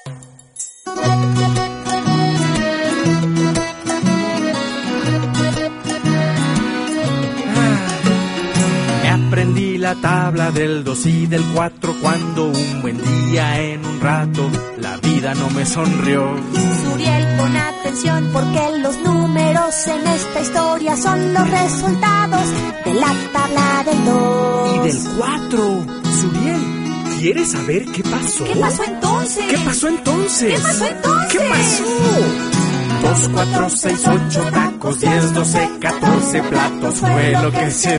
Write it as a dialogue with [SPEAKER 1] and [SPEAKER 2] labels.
[SPEAKER 1] Aprendí la tabla del 2 y del 4 cuando un buen día en un rato la vida no me sonrió.
[SPEAKER 2] Suriel, pon atención porque los números en esta historia son los resultados de la tabla del 2
[SPEAKER 1] y del 4. Suriel, ¿quieres saber qué pasó?
[SPEAKER 2] ¿Qué pasó entonces?
[SPEAKER 1] ¿Qué pasó entonces?
[SPEAKER 2] ¿Qué pasó entonces?
[SPEAKER 1] ¿Qué pasó? 2, 4, 6, 8 tacos, 10, 12, 14 platos fue lo que se